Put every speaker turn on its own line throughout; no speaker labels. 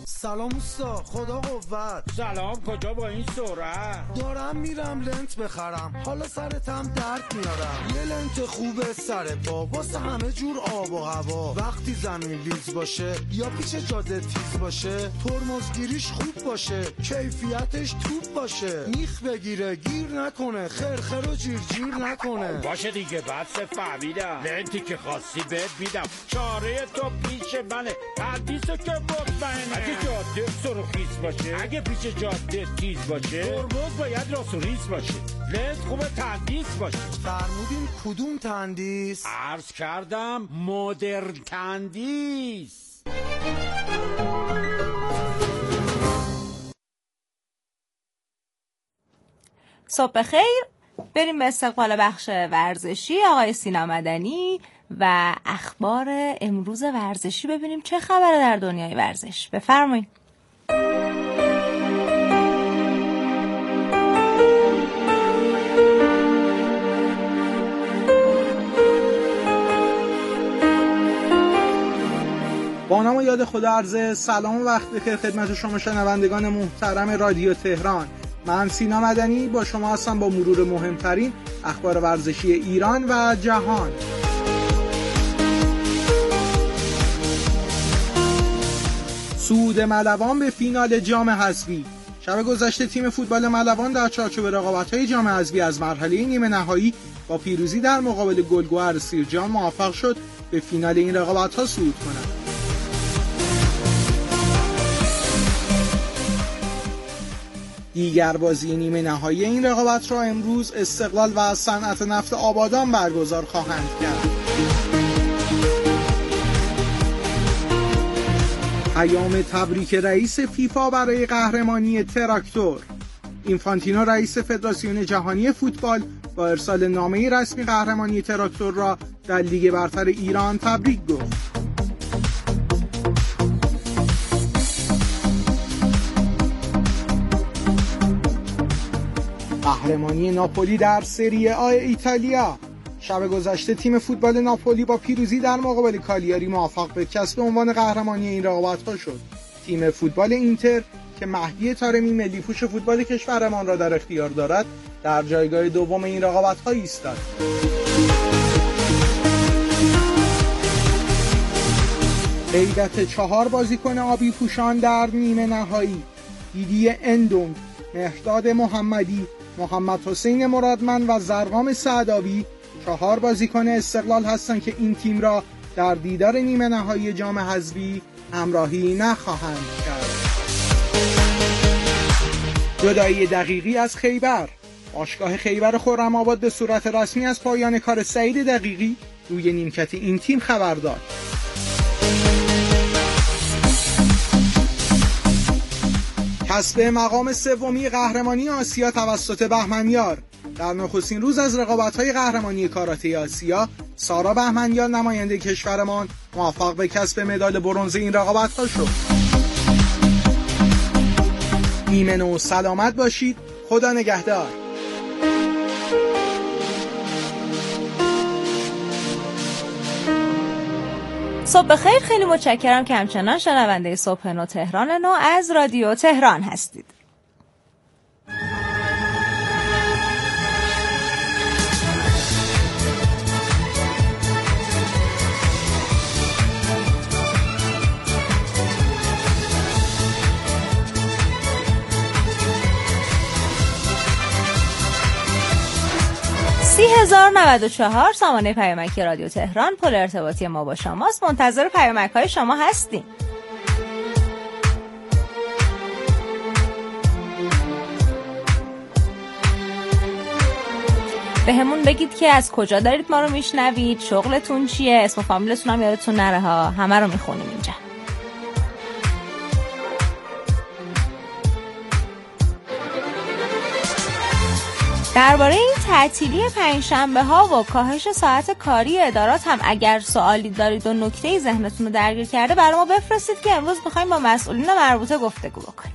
سلام اوستا، خدا قوت.
سلام، کجا با این سرعت؟
دارم میرم لنت بخرم، حالا سرتم درد میارم. یه لنت خوبه سر پا واسه همه جور آب و هوا. وقتی زمین لیز باشه یا پیچ جاده تیز باشه، ترمزگیریش خوب باشه، کیفیتش توپ باشه. میخ بگیره گیر نکنه، خرخر و جیر جیر نکنه.
باشه دیگه، بس فهمیدم. لنتی که خواستی بهت میدم. چاره تو پیش منه، پردیسو که مطمئنه. اگه جاده سرخیز باشه، اگه پیچ جاده تیز باشه، ترمز باید راست و ریز باشه. لنت خوبه تندیس باشه.
فرمودین کدوم تندیس؟
عرض کردم مدرن تندیس.
صبح خیر. بریم به استقبال بخش ورزشی آقای سینا مدنی و اخبار امروز ورزشی، ببینیم چه خبره در دنیای ورزش. بفرمایید.
با نام و یاد خدا عرض سلام و وقت بخیر خدمت شما شنوندگان محترم رادیو تهران. من سینا مدنی با شما هستم با مرور مهمترین اخبار ورزشی ایران و جهان. صعود ملوان به فینال جام حذفی. شب گذشته تیم فوتبال ملوان در چارچوب رقابت‌های جام حذفی از مرحله نیمه نهایی با پیروزی در مقابل گلگهر سیرجان موفق شد به فینال این رقابت‌ها صعود کند. دیگر بازی نیمه نهایی این رقابت را امروز استقلال و صنعت نفت آبادان برگزار خواهند کرد. پیام تبریک رئیس فیفا برای قهرمانی تراکتور. اینفانتینو رئیس فدراسیون جهانی فوتبال با ارسال نامه رسمی قهرمانی تراکتور را در لیگ برتر ایران تبریک گفت. قهرمانی ناپولی در سری آ ایتالیا. شب گذشته تیم فوتبال ناپولی با پیروزی در مقابل کالیاری موفق به کسب عنوان قهرمانی این رقابت‌ها شد. تیم فوتبال اینتر که مهدی طارمی ملی پوش فوتبال کشورمان را در اختیار دارد، در جایگاه دوم این رقابت‌ها ایستاد. غیبت 4 بازیکن آبی پوشان در نیمه نهایی. دیدی اندونگ، مهرداد محمدی، محمد حسین مرادمند و زرقام سعدآبی 4 بازیکن استقلال هستند که این تیم را در دیدار نیمه نهایی جام حذفی همراهی نخواهند کرد. جدایی دقیقی از خیبر. باشگاه خیبر خرم‌آباد به صورت رسمی از پایان کار سعید دقیقی روی نیمکت این تیم خبر داد. کسب مقام سومی قهرمانی آسیا توسط بهمنیار. در نخستین روز از رقابت‌های قهرمانی کاراته آسیا، سارا بهمنیار نماینده کشورمان موفق به کسب مدال برنز این رقابت‌ها شد. ایمن و سلامت باشید. خدا نگهدار.
صبح خیر. خیلی متشکرم که همچنان شنونده صبح نو تهران نو از رادیو تهران هستید. (30,094) سامانه پیامکی رادیو تهران، پل ارتباطی ما با شماست. منتظر پیامک‌های شما هستیم. به همون بگید که از کجا دارید ما رو میشنوید، شغلتون چیه، اسم و فامیلتون هم یادتون نره ها، همه رو میخونیم اینجا. درباره این تعطیلی پنجشنبه ها و کاهش ساعت کاری ادارات هم اگر سوالی دارید و نکته‌ای ذهنتون رو درگیر کرده برای ما بفرستید که امروز می‌خوایم با مسئولین مربوطه گفتگو بکنیم.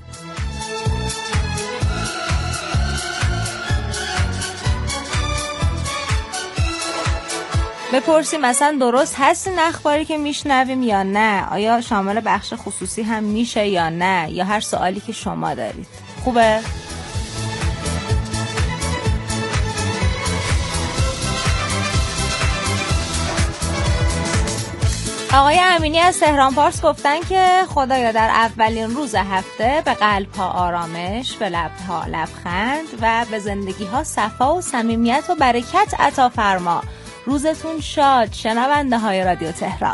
بپرسیم مثلا درست هست این اخباری که میشنویم یا نه، آیا شامل بخش خصوصی هم میشه یا نه، یا هر سوالی که شما دارید. خوبه؟ آقای امینی از تهران پارس گفتن که خدایا در اولین روز هفته به قلب‌ها آرامش، به لب‌ها لبخند و به زندگی‌ها صفا و صمیمیت و برکت عطا فرما. روزتون شاد شنونده های رادیو تهران.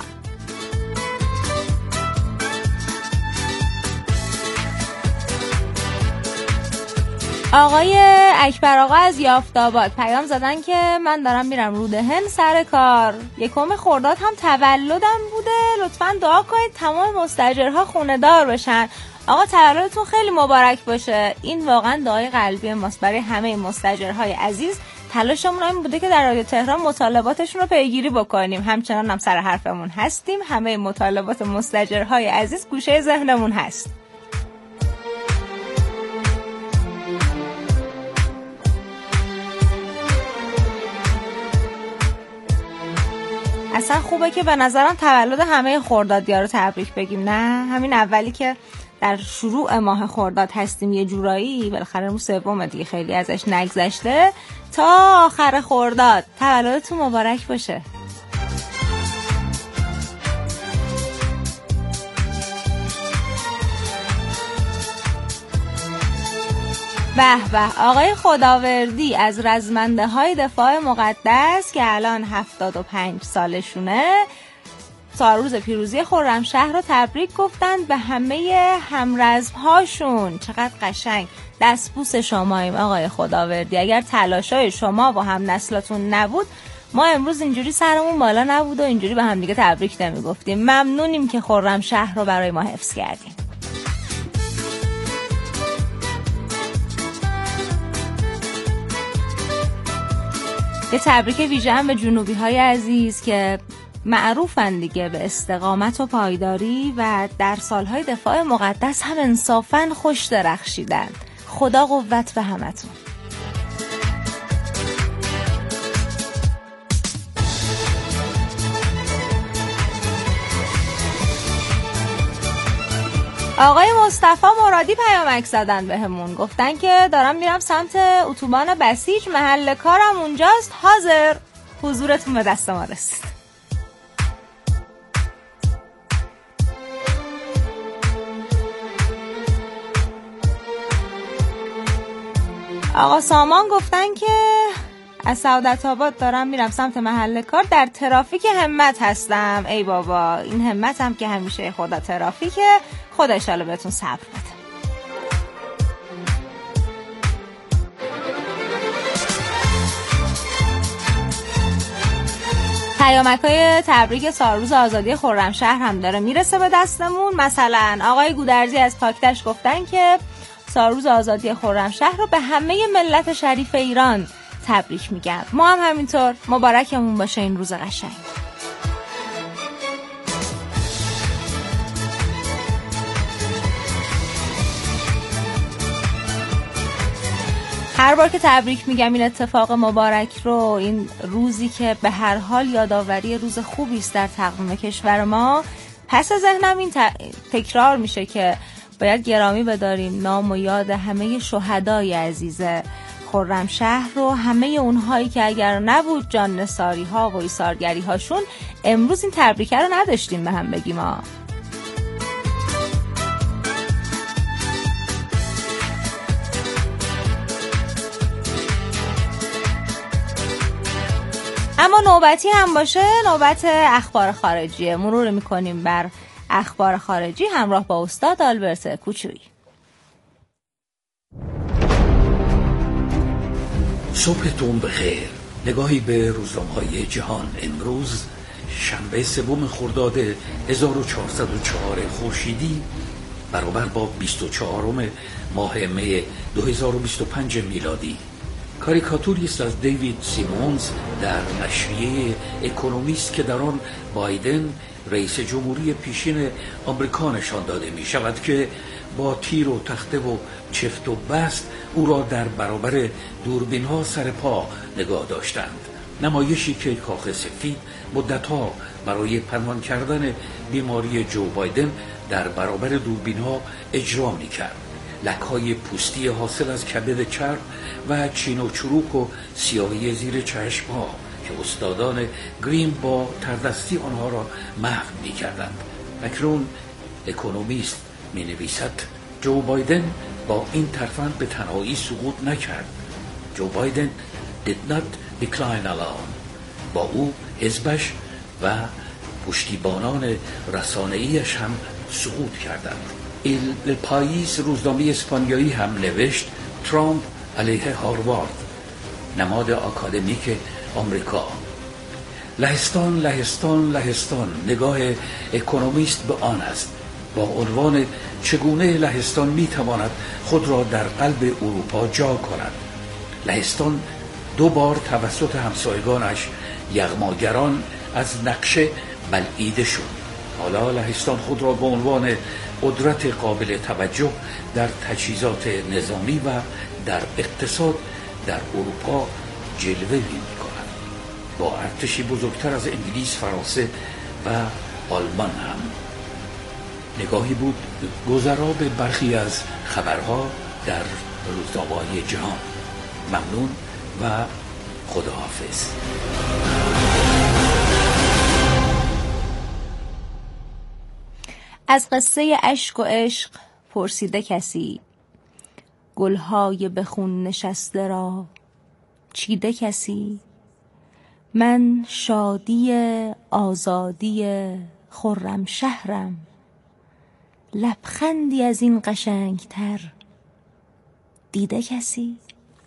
آقای اکبر آقا از یافت‌آباد پیام زدن که من دارم میرم رودهن سر کار، 1 خرداد هم تولدم بوده، لطفاً دعا کنید تمام مستاجرها خونه دار بشن. آقا تولدتون خیلی مبارک باشه. این واقعا دعای قلبی ماست برای همه مستاجرهای عزیز. تلاشمون این بوده که در رادیو تهران مطالباتشون رو پیگیری بکنیم، همچنان هم سر حرفمون هستیم. همه مطالبات مستاجرهای عزیز گوشه ذهنمون هست. اصلا خوبه که به نظرم تولد همه خردادی‌ها رو تبریک بگیم، نه همین اولی که در شروع ماه خرداد هستیم یه جورایی، بالاخره روز سوم دیگه خیلی ازش نگذشته، تا آخر خرداد تولدتون مبارک باشه. به به. آقای خداوردی از رزمنده های دفاع مقدس که الان 75 سالشونه، روز پیروزی خرمشهر رو تبریک گفتند به همه همرزمهاشون. چقدر قشنگ. دستبوس شماییم آقای خداوردی. اگر تلاشای شما و هم نسلاتون نبود، ما امروز اینجوری سرمون بالا نبود و اینجوری به هم دیگه تبریک نمیگفتیم. ممنونیم که خرمشهر رو برای ما حفظ کردیم. یه تبریک ویژه هم به جنوبی های عزیز که معروفن دیگه به استقامت و پایداری و در سالهای دفاع مقدس هم انصافاً خوش درخشیدن. خدا قوت به همتون. آقای مصطفی مرادی پیامک زدن بهمون، گفتن که دارم میرم سمت اتوبان بسیج، محل کارم اونجاست، حاضر. حضورتون به دست ما رسید. آقا سامان گفتن که از سعادت آباد دارم میرم سمت محل کار، در ترافیک همت هستم. ای بابا، این همت هم که همیشه خدا ترافیکه. خدا انشالله بهتون صبر بده. پیامک‌های تبریک سالروز آزادی خرمشهر هم داره میرسه به دستمون. مثلا آقای گودرزی از پاکتش گفتن که سالروز آزادی خرمشهر رو به همه ملت شریف ایران تبریک میگم. ما هم همینطور، مبارکمون باشه این روز قشنگ. هر بار که تبریک میگم این اتفاق مبارک رو، این روزی که به هر حال یادآوری روز خوبی است در تقویم کشور ما، پس ذهنم این تکرار میشه که باید گرامی بداریم نام و یاد همه شهدای عزیز خرمشهر رو، همه اونهایی که اگر نبود جان نثاری ها و ایثارگری هاشون امروز این تبریکه رو نداشتیم به هم بگیم ها. اما نوبتی هم باشه، نوبت اخبار خارجیه. مرور میکنیم بر اخبار خارجی همراه با استاد آلبرت کوچویی.
صبحتون بخیر. نگاهی به روزنامه‌های جهان امروز شنبه 3 خرداد 1404 خورشیدی برابر با 24 ماه می 2025 میلادی. کاریکاتوری است از دیوید سیمونز در نشریه اکونومیست که در آن بایدن رئیس جمهوری پیشین آمریکا نشان داده می شود که با تیر و تخته و چفت و بست او را در برابر دوربین ها سر پا نگاه داشتند. نمایشی که کاخ سفید مدتها برای پنهان کردن بیماری جو بایدن در برابر دوربین‌ها اجرا می‌کرد. لک‌های پوستی حاصل از کبد چرب و چین و چروک و سیاهی زیر چشم‌ها که استادان گریم با تردستی آنها را محو می‌کردند. اکنون اکونومیست می‌نویسد جو بایدن با این ترفند به تنهایی سقوط نکرد. جو بایدن did not decline alone. با او حزبش و پشتیبانان رسانه‌ایش هم سقوط کردند. ایل پاییس روزنامه اسپانیایی هم نوشت ترامپ علیه هاروارد، نماد آکادمیک آمریکا. لهستان لهستان لهستان، نگاه اکونومیست به آن است با عنوان چگونه لهستان میتواند خود را در قلب اروپا جا کند. لهستان 2 بار توسط همسایگانش یغماگران از نقشه بلعیده شد. حالا لهستان خود را به عنوان قدرت قابل توجه در تجهیزات نظامی و در اقتصاد در اروپا جلوه می‌کند، با ارتشی بزرگتر از انگلیس، فرانسه و آلمان هم. نگاهی بود گذرا به برخی از خبرها در روزنامه‌های جهان. ممنون و خداحافظ.
از قصه اشک و عشق پرسیده کسی، گلهای به خون نشسته را چیده کسی. من شادی آزادی خرم شهرم، لبخندی از این قشنگتر دیده کسی.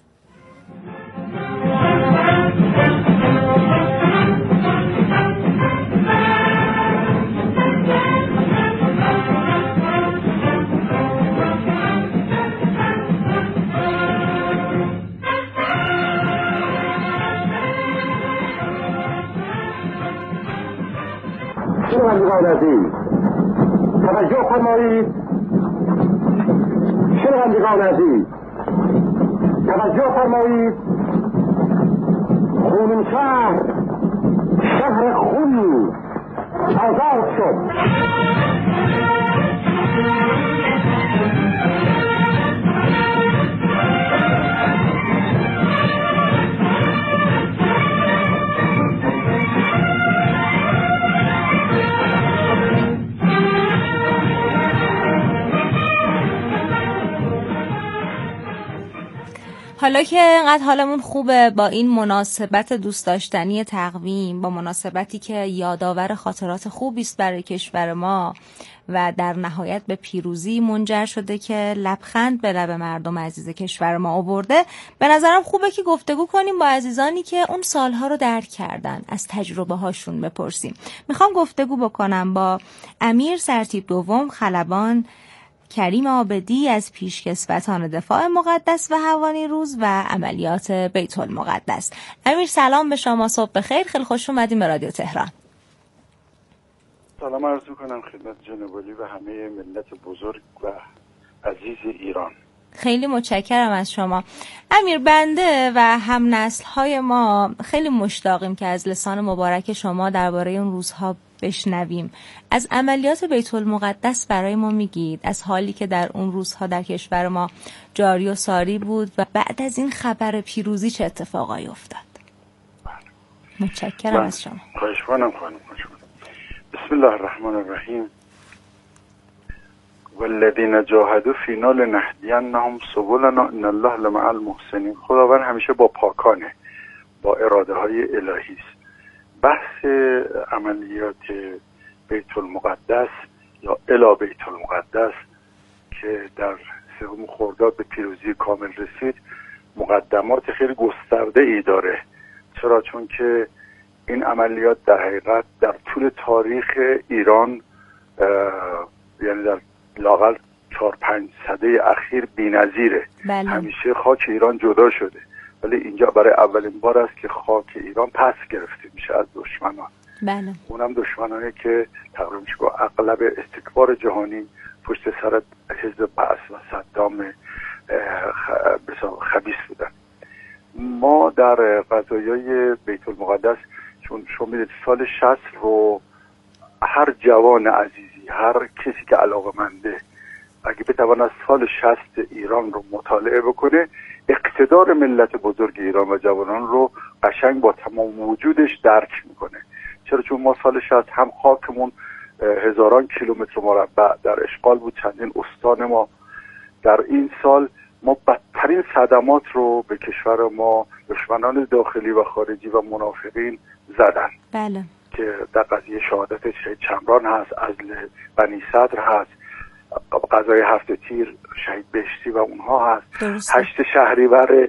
شنوندگان عزیز توجه فرمایید. شنوندگان عزیز توجه فرمایید. خونین شهر خونی آزاد شد.
حالا که انقدر حالمون خوبه با این مناسبت دوست داشتنی تقویم، با مناسبتی که یادآور خاطرات خوبی است برای کشور ما و در نهایت به پیروزی منجر شده که لبخند به لب مردم عزیز کشور ما آورده، به نظرم خوبه که گفتگو کنیم با عزیزانی که اون سالها رو درک کردن، از تجربه هاشون بپرسیم. میخوام گفتگو بکنم با امیر سرتیپ دوم خلبان کریم عابدی از پیشکسوتان دفاع مقدس و حوانیروز و عملیات بیت المقدس. امیر سلام به شما، صبح بخیر، خیلی خوش اومدیم به رادیو تهران.
سلام عرض میکنم خدمت جناب علی و همه ملت بزرگ و عزیز ایران.
خیلی متشکرم از شما. امیر، بنده و هم نسل‌های ما خیلی مشتاقیم که از لسان مبارک شما درباره اون روزها بشنویم. از عملیات بیت المقدس برای ما میگید، از حالی که در اون روزها در کشور ما جاری و ساری بود و بعد از این خبر پیروزی چه اتفاقایی افتاد. متشکرم از شما.
خواهش می‌کنم خانم. بسم الله الرحمن الرحیم. والذین جاهدوا فینا لنهدینهم سبلنا ان الله لمع المحسنین. خداوند همیشه با پاکانه، با اراده های الهی است. بحث عملیات بیت المقدس یا الی بیت المقدس که در 3 خرداد به پیروزی کامل رسید مقدمات خیلی گسترده ای داره. چرا؟ چون که این عملیات در حقیقت در طول تاریخ ایران یعنی در لااقل 4-5 سده اخیر بی‌نظیره.
بله.
همیشه خاک ایران جدا شده، ولی اینجا برای اولین بار است که خاک ایران پس گرفته میشه از دشمنان.
بله.
اونم دشمنانی که تقریبا با اغلب استکبار جهانی پشت سر حزب بعث و صدام خبیث بودن. ما در قضایای بیت المقدس، چون شما میدید سال 60 رو هر جوان عزیزی، هر کسی که علاقه‌منده اگه بتواند از سال 60 ایران رو مطالعه بکنه، اقتدار ملت بزرگ ایران و جوانان رو قشنگ با تمام وجودش درک میکنه. چرا؟ چون ما سال 60 هم خاکمون هزاران کیلومتر مربع در اشغال بود، چندین استان ما. در این سال ما بدترین صدمات رو به کشور ما دشمنان داخلی و خارجی و منافقین زدن.
بله.
که در قضیه شهادت شهید چمران هست، عزل بنی صدر هست، قضای هفت تیر شهید بهشتی و اونها هست. 8 شهریور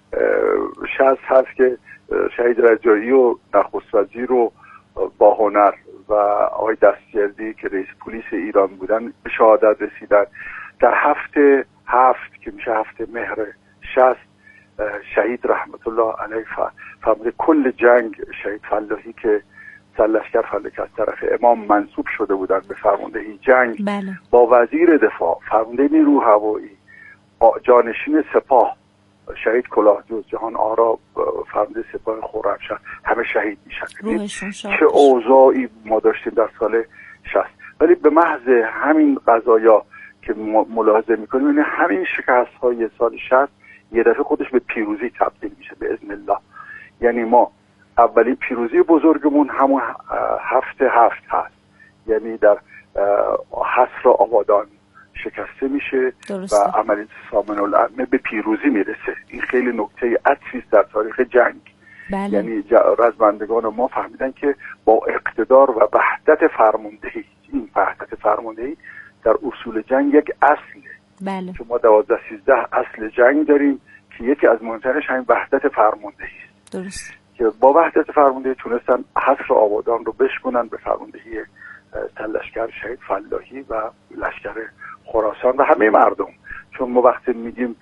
60 هست که شهید رجایی و نخست وزیر و با هنر و آقای دستگردی که رئیس پلیس ایران بودن به شهادت رسیدن. در هفت که میشه 7 مهر 60 شهید رحمت الله علیه فرمانده کل جنگ شهید فلاحی که سرلشکر فلک از طرف امام منصوب شده بودن به فرماندهی جنگ.
بله.
با وزیر دفاع، فرمانده نیرو هوایی، جانشین سپاه شهید کلاهدوز جهان آرا، فرمانده سپاه خرمشهر، همه شهید میشن. چه اوضاعی ما داشتیم در سال 60. ولی به محض همین قضایا که ملاحظه میکنیم، یعنی همین شکست های سال 60 یه دفعه خودش به پیروزی تبدیل میشه به اذن الله. یعنی ما اولی پیروزی بزرگمون همون 7 هست، یعنی در حصر آبادان شکسته میشه.
درسته.
و عملیات سامن الامه به پیروزی میرسه. این خیلی نکته عطفی است در تاریخ جنگ.
بله.
یعنی رزمندگان ما فهمیدن که با اقتدار و وحدت فرماندهی، این وحدت فرماندهی در اصول جنگ یک اصله.
بله.
که ما 12-13 اصل جنگ داریم که یکی از مهمترش همین وحدت فرماندهی است.
درست.
که با وحدت فرماندهی تونستن حصر آبادان رو بشکنن به فرماندهی سرلشکر شهید فلاحی و لشکر خراسان و همه مردم. چون ما وقتی میگیم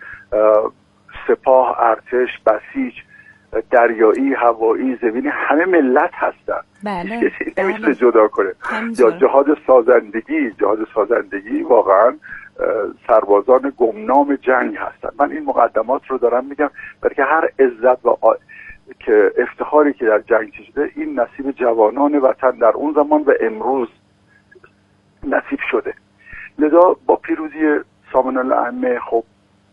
سپاه، ارتش، بسیج، دریایی، هوایی، زمینی، همه ملت هستن.
بله.
کسی نمیتونه جدا کنه. یا جهاد سازندگی واقعا سربازان گمنام جنگ هستن. من این مقدمات رو دارم میگم برای که هر عزت و که افتخاری که در جنگ شده این نصیب جوانان وطن در اون زمان و امروز نصیب شده. لذا با پیروزی سامن الامه خب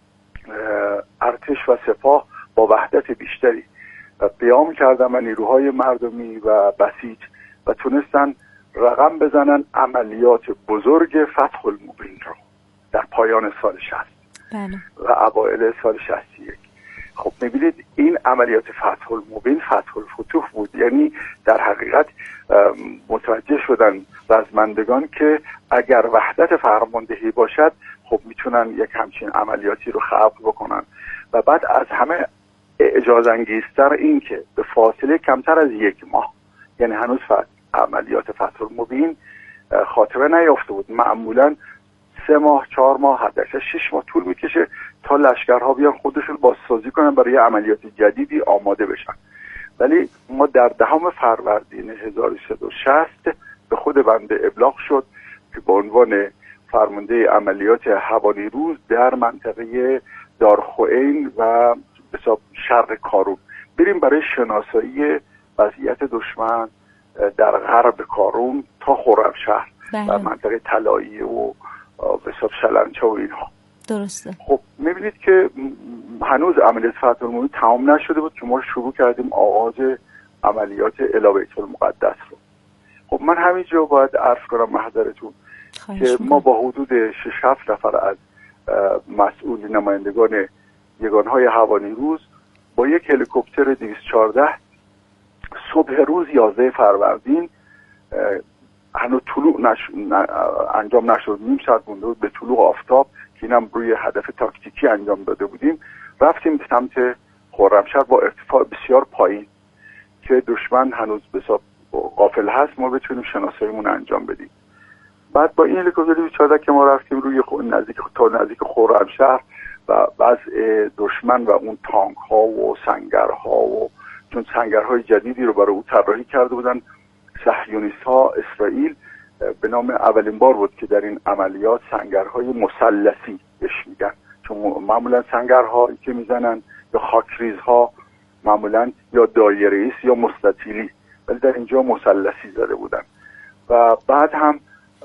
ارتش و سپاه با وحدت بیشتری قیام کردن و نیروهای مردمی و بسیج و تونستن رقم بزنن عملیات بزرگ فتح المبین رو در پایان سال 60
بله.
و اوایل سال 61. خب میبینید این عملیات فتح المبین فتح الفتوح بود. یعنی در حقیقت متوجه شدن رزمندگان که اگر وحدت فرماندهی باشد خب میتونن یک همچین عملیاتی رو خلق بکنن. و بعد از همه اعجاز انگیزتر این که به فاصله کمتر از 1 ماه، یعنی هنوز عملیات فتح المبین خاتمه نیافته بود. معمولا 3 ماه 4 ماه حداقل 6 ماه طول میکشه تا لشکرها بیان خودشون بازسازی کنن برای عملیات جدیدی آماده بشن. ولی ما در 10 فروردین 1360 به خود بنده ابلاغ شد که به عنوان فرمانده عملیات هوانیروز در منطقه دارخوئین و شرق کارون بریم برای شناسایی وضعیت دشمن در غرب کارون تا خرمشهر و منطقه طلایی و شلنچه و اینها.
درسته.
خب میبینید که هنوز عملیات فتح المبین تمام نشده بود که ما شروع کردیم آغاز عملیات الی بیت المقدس رو. خب من همینجا باید عرض کنم محضرتون که ما با حدود 6-7 نفر از مسئول نمایندگان یگانهای هوانیروز با یک هلیکوپتر 214 صبح روز 11 فروردین هنوز طلوع انجام نشد، نیم ساعت مونده بود به طلوع آفتاب که اینم روی هدف تاکتیکی انجام داده بودیم، رفتیم به سمت خرمشهر با ارتفاع بسیار پایین که دشمن هنوز غافل هست، ما بتونیم شناساییمون انجام بدیم. بعد با این هلیکوپتر 214 که ما رفتیم روی نزدیک خرمشهر و وضع دشمن و اون تانک ها و سنگرها و چون سنگرهای جدیدی رو برای او طراحی کرده بودن صهیونیست ها، اسرائیل به نام اولین بار بود که در این عملیات سنگرهای مثلثی بهش میگن، چون معمولا سنگرهایی که میزنن یا خاکریزها معمولا یا دایره‌ای است یا مستطیلی، ولی در اینجا مثلثی زده بودن. و بعد هم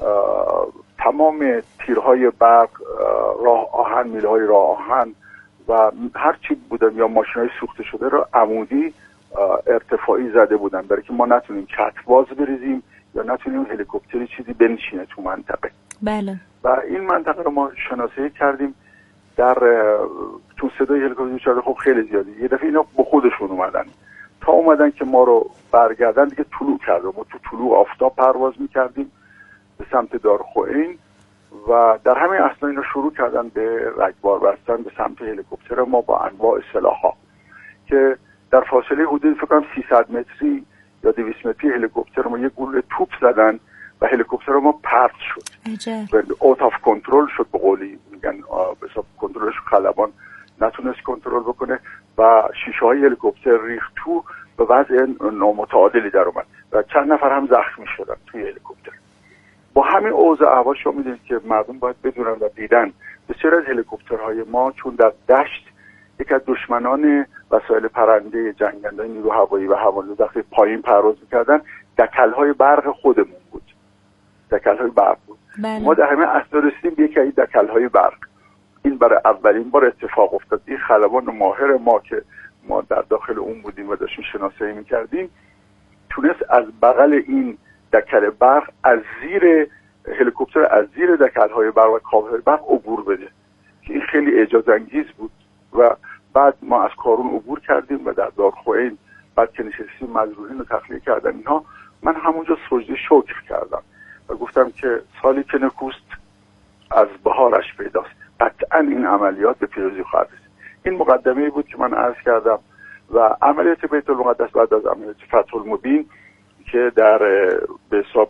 تمام تیرهای برق، راه آهن، میلهای راه آهن و هر چی بودن یا ماشین‌های سوخته شده را عمودی ارتفاعی زده بودن برای که ما نتونیم کتواز بریزیم یا نتونیم هلیکوپتری چیزی بنشینه تو منطقه.
بله.
و این منطقه رو ما شناسایی کردیم در چون صدای هلیکوپتر شده خب خیلی زیادی. یه دفعه اینا با خودشون اومدن که ما رو برگردن دیگه طلوع کرده. ما تو طلوع آفتاب پرواز میکردیم به سمت دارخوئین و در همین اثنا اینا شروع کردن به رگبار بستن به سمت هلیکوپتر ما با انواع سلاح‌ها که در فاصله حدود فکر کنم 300 متری یا 200 متری هلیکوپتر ما یک گلوله توپ زدن و هلیکوپتر ما پرت شد. و اوت آف کنترل شد، به قولی میگن به حساب کنترلش خلبان نتونست کنترل بکنه و شیشه های هلیکوپتر ریخت تو به وضع نامتعادلی در اومد و چند نفر هم زخمی شدن توی هلیکوپتر. با همین اوضاع احوال شما میدونید که مردم باید بدونن و دیدن بسیار از هلیکوپترهای ما چون در دشت یک از دشمنان وسایل پرنده جنگنده نیرو هوایی و هوایی وقتی پایین پرواز میکردن دکل‌های برق خودمون بود. دکل‌های برق بود.
بله.
ما در همه اصلا رسیدیم به یکی از دکل‌های برق. این برای اولین بار اتفاق افتاد. این خلبان ماهر ما که ما در داخل اون بودیم و داشتیم شناسایی میکردیم تونست از بغل این دکل برق از زیر هلیکوپتر از زیر دکل‌های برق و کابل‌های برق عبور بده که این خیلی اعجاز انگیز بود. و بعد ما از کارون عبور کردیم و در دارخوئین بعد که نشستیم مجروحین رو تخلیه کردن اینها، من همونجا سجده شکر کردم و گفتم که سالی که نکوست از بهارش پیداست، قطعا این عملیات به پیروزی خواهد رسید. این مقدمه بود که من عرض کردم و عملیات بیت المقدس بعد از عملیات فتح المبین که در به حساب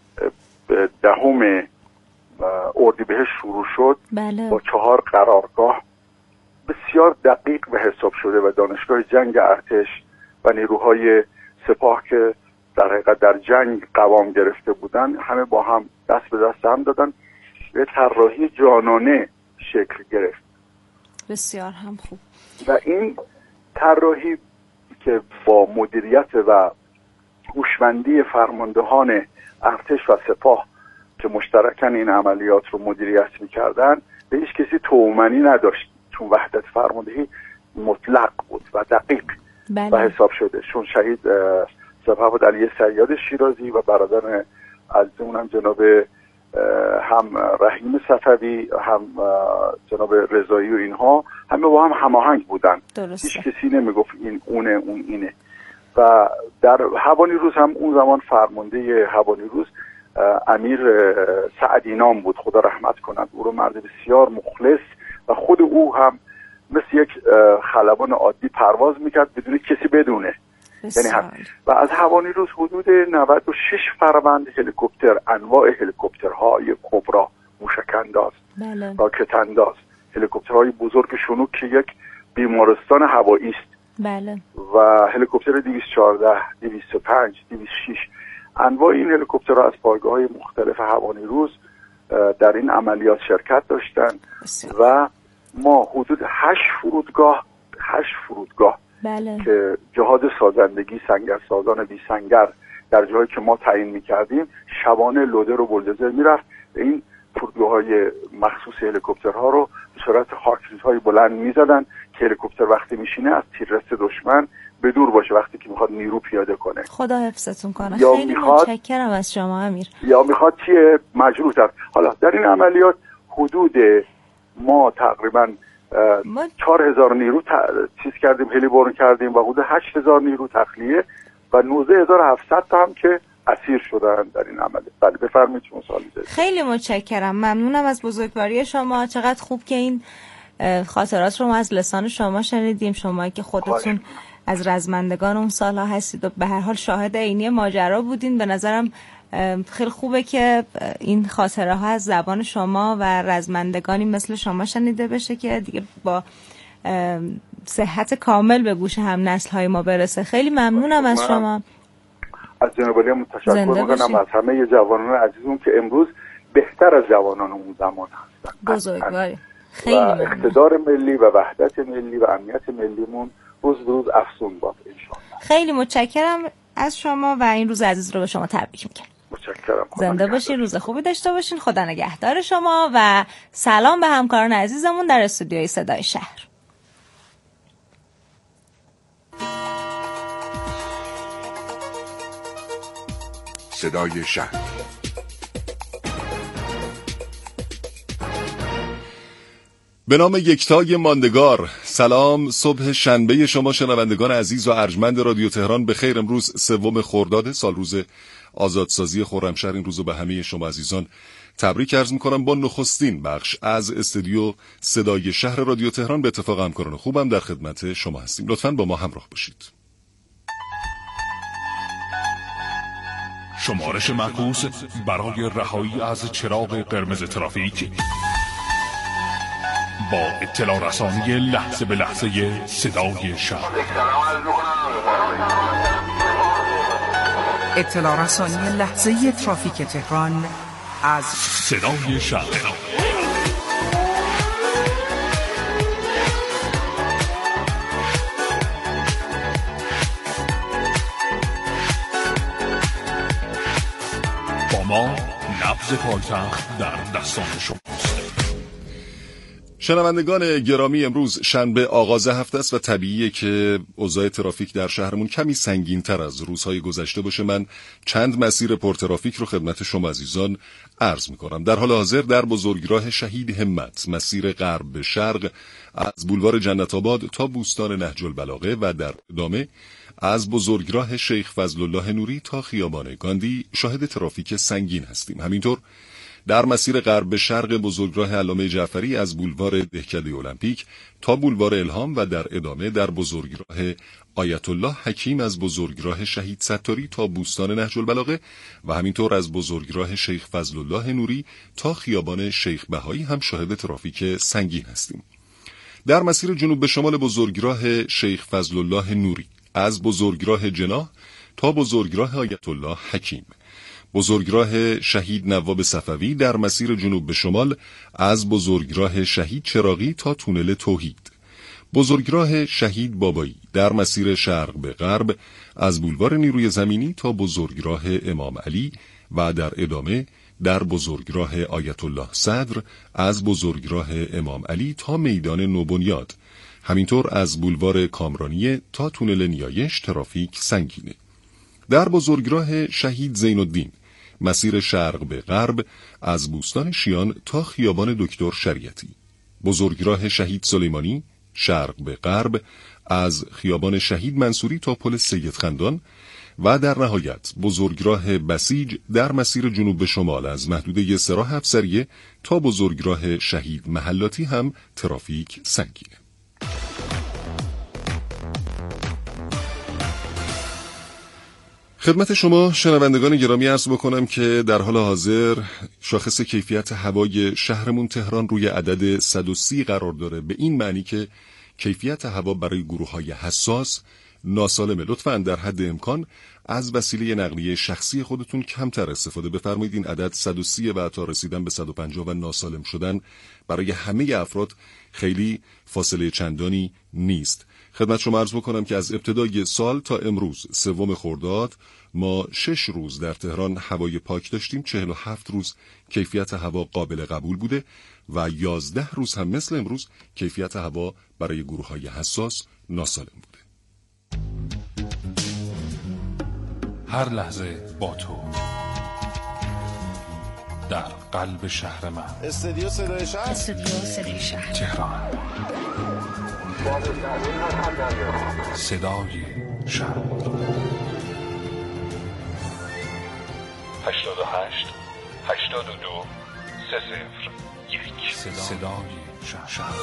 10 اردیبهشت شروع شد.
بله.
با 4 قرارگاه بسیار دقیق به حساب شده و دانشگاه جنگ ارتش و نیروهای سپاه که در حقیقت در جنگ قوام گرفته بودن همه با هم دست به دست هم دادن به طراحی جانانه شکل گرفت.
بسیار هم خوب.
و این طراحی که با مدیریت و هوشمندی فرماندهان ارتش و سپاه که مشترکاً این عملیات رو مدیریت می‌کردن به هیچ کسی تومنی نداشت چون وحدت فرماندهی مطلق بود و دقیق و حساب شده. چون شهید سپهبد علی صیاد شیرازی و برادر عزیزمون هم جناب هم رحیم صفوی هم جناب رضایی و اینها همه با هم هماهنگ بودن. هیچ کسی نمیگفت این اونه اون اینه. و در هوانیروز هم اون زمان فرمانده هوانیروز امیر سعدی نام بود، خدا رحمت کند. او رو مرد بسیار مخلص و خود او هم مثل یک خلبان عادی پرواز میکرد بدون کسی بدونه. یعنی هم و از هوانیروز حدود 96 فروند هلیکوپتر، انواع هلیکوپترهای کبرا، موشک‌انداز، راکت‌انداز، هلیکوپترهای بزرگ شنوک که یک بیمارستان هوایی است.
بله.
و هلیکوپتر 214 205 206 انواع این هلیکوپترها از پایگاه‌های مختلف هوانیروز در این عملیات شرکت داشتند و ما حدود 8 فرودگاه
بله.
که جهاد سازندگی سنگرسازان بی سنگر در جایی که ما تعیین می‌کردیم شبانه لودر و بولدوزر میرفت این فرودگاه‌های مخصوص هلیکوپترها رو به صورت خاکریزهای بلند می‌زدن که هلیکوپتر وقتی میشینه از تیررس دشمن به دور باشه وقتی که میخواد نیرو پیاده کنه.
خدا حفظتون کنه. خیلی متشکرم از شما امیر.
یا میخواد چیه مجروح تر. حالا در این عملیات حدود ما تقریبا 4000 نیرو چیز کردیم، هلیبرن کردیم و حدود 8000 نیرو تخلیه و 19700 تا هم که اسیر شدن در این عملیات. بله بفرمایید چون سوالی دارید.
خیلی متشکرم، ممنونم از بزرگواری شما. چقدر خوب که این خاطرات رو ما از لسان شما شنیدیم، شما که خودتون از رزمندگان اون سالها هستید و به هر حال شاهد عینی ماجرا بودین. به نظرم خیلی خوبه که این خاطره ها از زبان شما و رزمندگانی مثل شما شنیده بشه که دیگه با صحت کامل به گوش هم نسل های ما برسه. خیلی ممنونم از شما.
از جناب عالی متشکر میکنم از همه جوانان عزیزمون که امروز بهتر از جوانان اون زمان هستن.
بزرگواری.
و اقتدار ملی و وحدت ملی و امنیت ملیمون روز به روز افزون باد انشاءالله.
خیلی متشکرم از شما و این روز عزیز رو به شما تبریک میگم.
متشکرم.
زنده باشین، روز خوبی داشته باشین. خدا نگهدار شما و سلام به همکاران عزیزمون در استودیوی صدای شهر.
صدای شهر. به نام یکتای ماندگار. سلام، صبح شنبه شما شنوندگان عزیز و ارجمند رادیو تهران بخیر. امروز 3 خرداد سال روز آزادسازی خرمشهر. این روزو به همه شما عزیزان تبریک عرض می‌کنم. با نخستین بخش از استودیو صدای شهر رادیو تهران به اتفاق همکاران خوبم در خدمت شما هستیم. لطفاً با ما همراه باشید.
شمارش معکوس برای رهایی از چراغ قرمز ترافیک با اطلاع رسانی لحظه به لحظه صدای شهر.
اطلاع رسانی لحظه ترافیک تهران از
صدای شهر. با ما نبض پایتخت در دستان شماست.
شنوندگان گرامی، امروز شنبه آغاز هفته است و طبیعیه که اوضاع ترافیک در شهرمون کمی سنگین‌تر از روزهای گذشته باشه. من چند مسیر پرترافیک رو خدمت شما عزیزان عرض می‌کنم. در حال حاضر در بزرگراه شهید همت مسیر غرب به شرق از بولوار جنت آباد تا بوستان نهج البلاغه و در ادامه از بزرگراه شیخ فضل الله نوری تا خیابان گاندی شاهد ترافیک سنگین هستیم. همینطور در مسیر غرب به شرق بزرگراه علامه جعفری از بولوار دهکده المپیک تا بولوار الهام و در ادامه در بزرگراه آیت الله حکیم از بزرگراه شهید ستاری تا بوستان نهج البلاغه و همینطور از بزرگراه شیخ فضل الله نوری تا خیابان شیخ بهایی هم شاهد ترافیک سنگین هستیم. در مسیر جنوب به شمال بزرگراه شیخ فضل الله نوری از بزرگراه جناح تا بزرگراه آیت الله حکیم، بزرگراه شهید نواب صفوی در مسیر جنوب به شمال از بزرگراه شهید چراغی تا تونل توحید، بزرگراه شهید بابایی در مسیر شرق به غرب از بولوار نیروی زمینی تا بزرگراه امام علی و در ادامه در بزرگراه آیت الله صدر از بزرگراه امام علی تا میدان نوبنیاد، همینطور از بولوار کامرانیه تا تونل نیایش ترافیک سنگینه. در بزرگراه شهید زین الدین مسیر شرق به غرب از بوستان شیان تا خیابان دکتر شریعتی، بزرگراه شهید سلیمانی شرق به غرب از خیابان شهید منصوری تا پل سید خندان و در نهایت بزرگراه بسیج در مسیر جنوب به شمال از محدوده سراح افسریه تا بزرگراه شهید محلاتی هم ترافیک سنگینه. خدمت شما شنوندگان گرامی عرض بکنم که در حال حاضر شاخص کیفیت هوای شهرمون تهران روی عدد 130 قرار داره، به این معنی که کیفیت هوا برای گروه‌های حساس ناسالمه. لطفاً در حد امکان از وسیله نقلیه شخصی خودتون کمتر استفاده بفرمایید. این عدد 130 و تا رسیدن به 150 و ناسالم شدن برای همه افراد خیلی فاصله چندانی نیست. خدمت شما عرض بکنم که از ابتدای سال تا امروز 3 خرداد ما 6 روز در تهران هوای پاک داشتیم، 47 روز کیفیت هوا قابل قبول بوده و 11 روز هم مثل امروز کیفیت هوا برای گروه‌های حساس ناسالم بوده.
هر لحظه با تو در قلب شهر من.
استودیو صدای شهر.
استودیو صدای شهر
تهران. صدای شهر. 88 82 301 صدای شهر.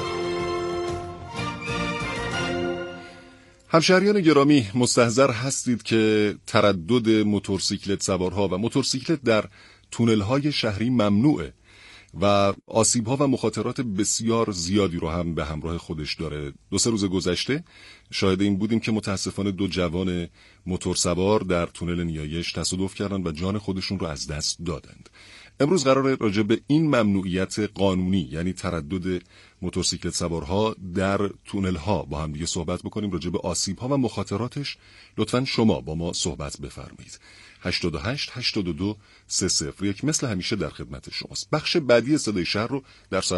همشهریان گرامی، مستحضر هستید که تردد موتورسیکلت سوارها و موتورسیکلت در تونل‌های شهری ممنوعه و آسیب‌ها و مخاطرات بسیار زیادی رو هم به همراه خودش داره. 2-3 روز گذشته شاهد این بودیم که متاسفانه 2 جوان موتورسوار در تونل نیایش تصادف کردند و جان خودشون رو از دست دادند. امروز قراره راجع به این ممنوعیت قانونی، یعنی تردد موتورسیکلت سوارها در تونل ها با هم دیگه صحبت بکنیم. راجع به آسیب ها و مخاطراتش لطفاً شما با ما صحبت بفرمایید. 88 82 301 مثل همیشه در خدمت شماست. بخش بعدی صدای شهر رو در